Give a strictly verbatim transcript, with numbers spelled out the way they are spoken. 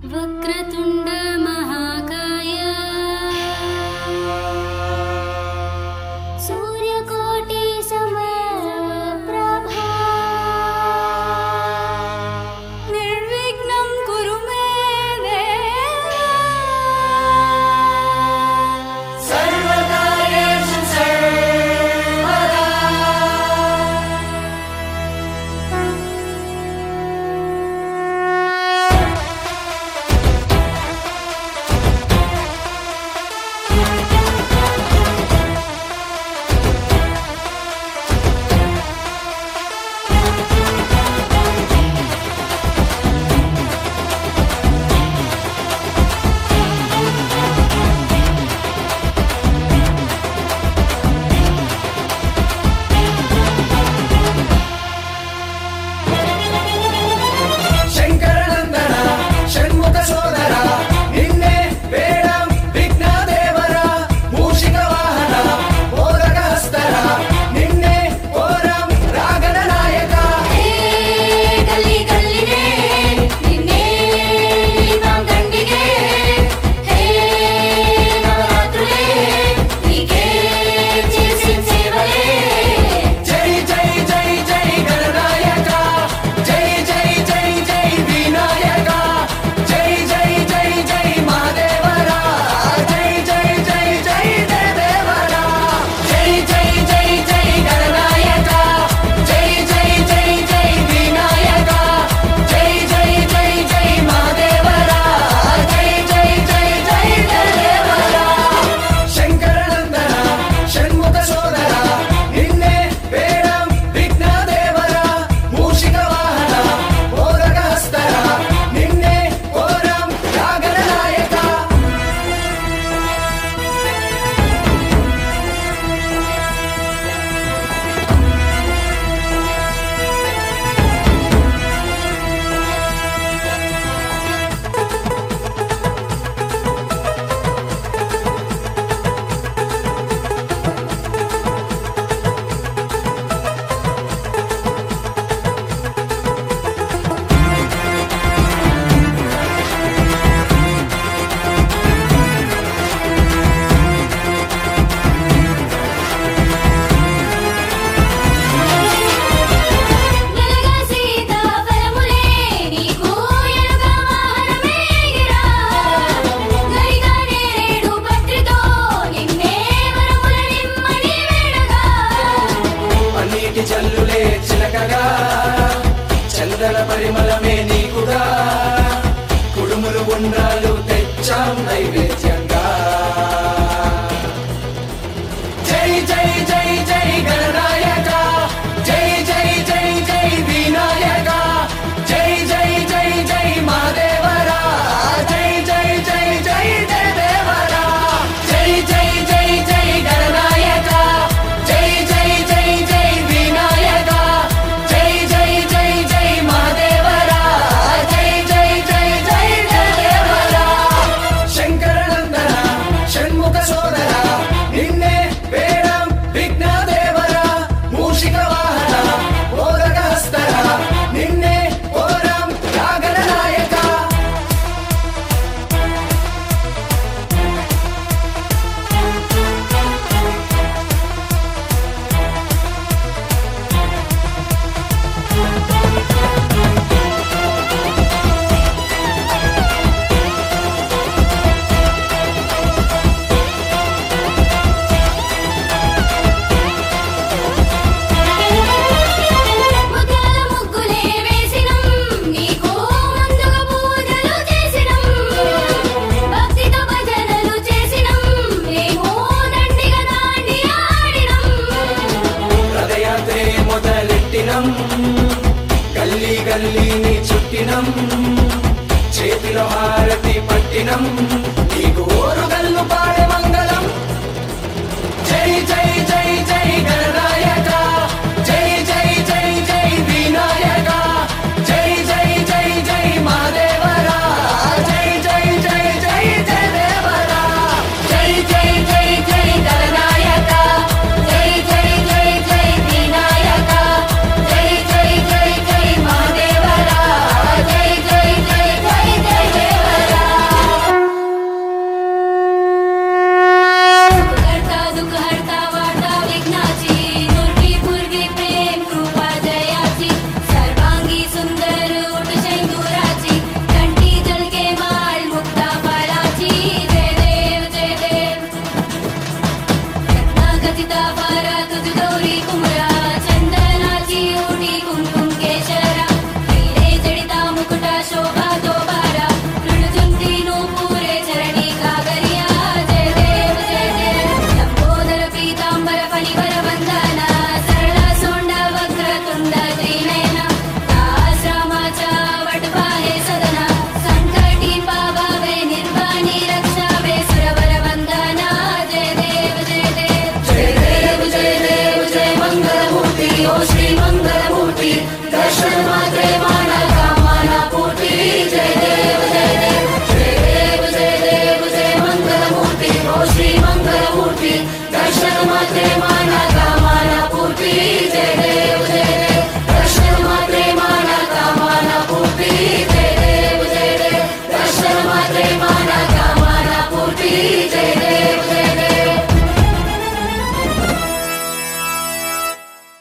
వక్రతుండ మహాకాయ సూర్యకోటి సమప్రభా నిర్విఘ్నం కురు మే దేవ సర్వకార్యేషు సర్వదా శంకరనందన షణ్ముఖ సోదర నిన్నే వేడం విఘ్నదేవర మూషిక వాహన మోదక హస్తర నిన్నే ఓరం రాగణ నాయక హే గల్లీ గల్లీనే నిన్నే లీలాం దండిగే హే నవరాత్రులే నీకే చేసి సేవలే జై జై జై జై గణనాయక జై జై జై జై వినాయక జై జై జై జై మహాదేవర జై జై జై జై దేవేవర జై జై జై జై గణనాయక జై జై జై జై వినాయక జై జై జై జై మహాదేవర జై జై జై జై దేవేవర శంకరనందన షణ్ముఖ సోదర నిన్నే వేడం విఘ్నదేవర మూషిక వాహన మోదక హస్తర నిన్నే ఓరం రాగణ నాయక వెలగా సీతాఫలములే నీకు ఎలుగా వాహనమేగిరా గరిగా నేరేడు పత్రితో నిన్నే వరముల నిమ్మని వేడగా అన్నిటి జల్లులే చిలకగా చందన పరిమళమే నీకుగా కుడుములు ఉండ్రాలు తెచ్చాం నైవేద్యంగా జై జై జై జై గణనాయక జై జై జై జై వినాయక జై జై జై జై మహాదేవర జై జై జై జై దేవేవర జై జై జై జై గణనాయక జై జై జై జై వినాయక జై జై జై జై మహాదేవర జై జై జై జై దేవేవర శంకరనందన షణ్ముఖ సోదర నిన్నే వేడం విఘ్నదేవర మూషిక వాహన మోదక హస్తర నిన్నే ఓరం రాగణ నాయక ముత్యాల ముగ్గులే వేసినం నీకు ముందుగా పూజలు చేసినం భక్తితో భజనలు చేసినం మేము దండిగా దాండి ఆడినం రథయాత్రే మొదలెట్టినం గల్లీ గల్లీని చుట్టినం చేతిలో హారతి పట్టినం నీకు ఓరుగల్లు పాడే మంగళం జై జై జై జై గణనాయక జై జై జై జై వినాయక జై జై జై జై మహాదేవర జై జై జై జై దేవేవర జై జై జై జై గణనాయక జై జై జై జై వినాయక జై జై జై జై మహాదేవర జై జై జై జై దేవేవర దర్శనమాత్రే మానగా